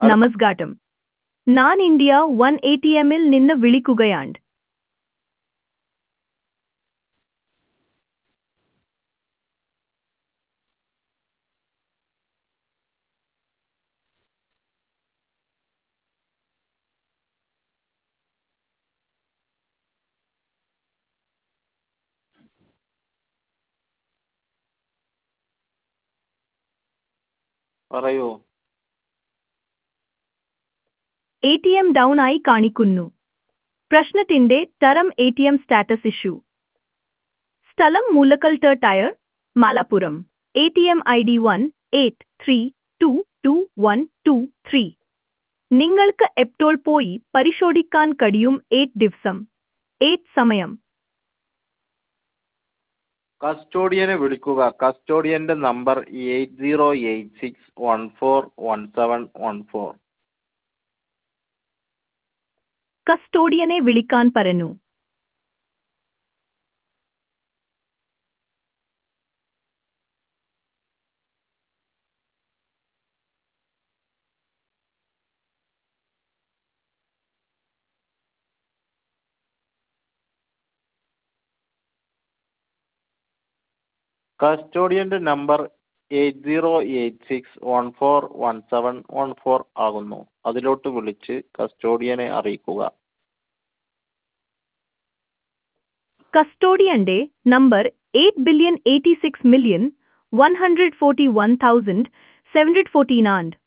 നമസ്കാരം. ഞാൻ India one ATMൽ നിന്ന് വിളിക്കുകയാണ്. പറയൂ. ATM ഡൗൺ ആയി കാണിക്കുന്നു. പ്രശ്നത്തിന്റെ തരം ATM സ്റ്റാറ്റസ് ഇഷ്യൂ. സ്ഥലം Moolakkal tyre, Malappuram. ATM ID 18322123. നിങ്ങൾക്ക് എപ്പോൾ പോയി പരിശോധിക്കാൻ കഴിയും? 8 ദിവസം. 8 സമയം. കസ്റ്റോഡിയനെ വിളിക്കുക. കസ്റ്റോഡിയന്റെ നമ്പർ 8086141714. കസ്റ്റോഡിയനെ വിളിക്കാൻ പറഞ്ഞു. കസ്റ്റോഡിയന്റെ നമ്പർ 8086141714 ആകുന്നു. അതിലോട്ട് വിളിച്ച് കസ്റ്റോഡിയനെ അറിയിക്കുക. കസ്റ്റോഡിയന്റെ നമ്പർ 8,086,141,749.